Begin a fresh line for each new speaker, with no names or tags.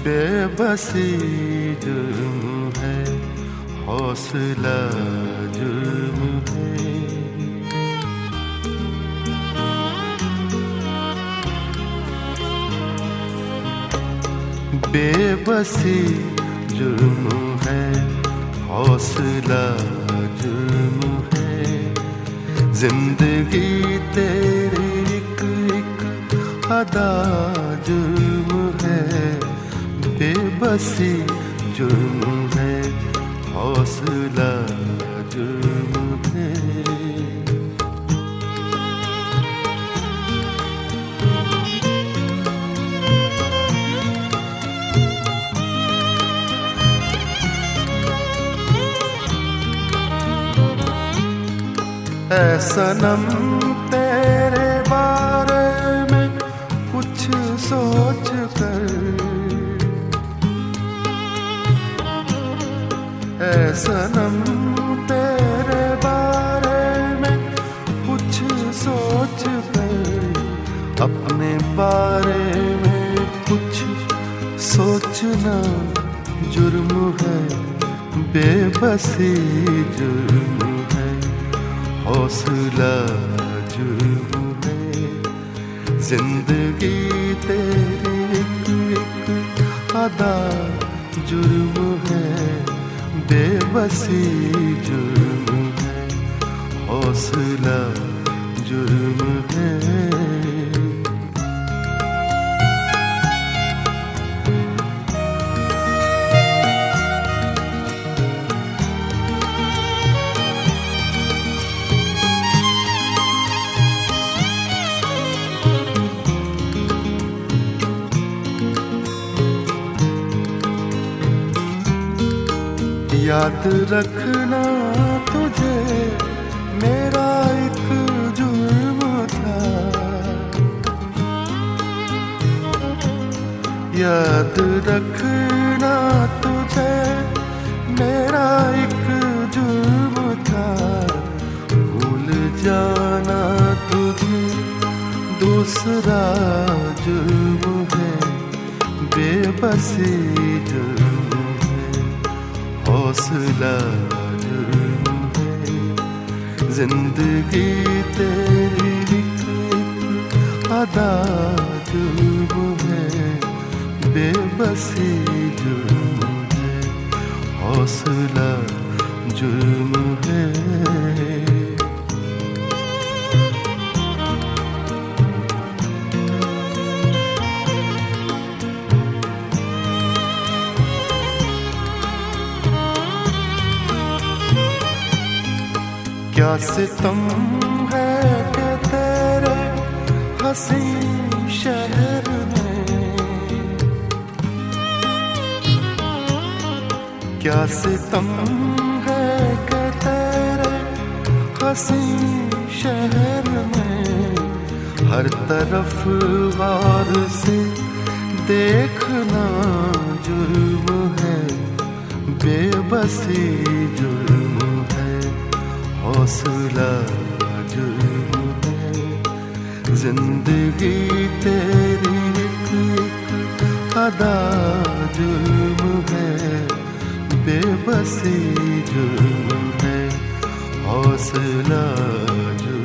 बेबसी जुर्म है, हौसला जुर्म है। बेबसी जुर्म है, हौसला जुर्म है। जिंदगी तेरी एक एक अदा जुर्म है। बेबसी जुर्म है, हौसला जुर्म है। ऐ सनम तेरे बारे में कुछ सोच कर, ऐ सनम तेरे बारे में कुछ सोच कर, अपने बारे में कुछ सोचना जुर्म है। बेबसी जुर्म है, हौसला जुर्म है। जिंदगी तेरी एक एक अदा जुर्म है। बेबसी जुर्म है, हौसला जुर्म है। याद रखना तुझे मेरा एक जुर्म था। याद रखना तुझे मेरा एक जुर्म था। भूल जाना तुझे दूसरा जुर्म है। बेबसी जुर्म है, हौसला जुर्म है। जिंदगी तेरी एक अदा जुर्म है। बेबसी जुर्म है, हौसला जुर्म है। क्या सितम है कि तेरे हसी शहर में, क्या सितम है कि तेरे हसी शहर में। हर तरफ गौर से देखना जुर्म है। बेबसी जुर्म है, हौसला जुर्म है। जिंदगी तेरी एक अदा जुर्म है। बेबसी जुर्म है, हौसला जुर्म है।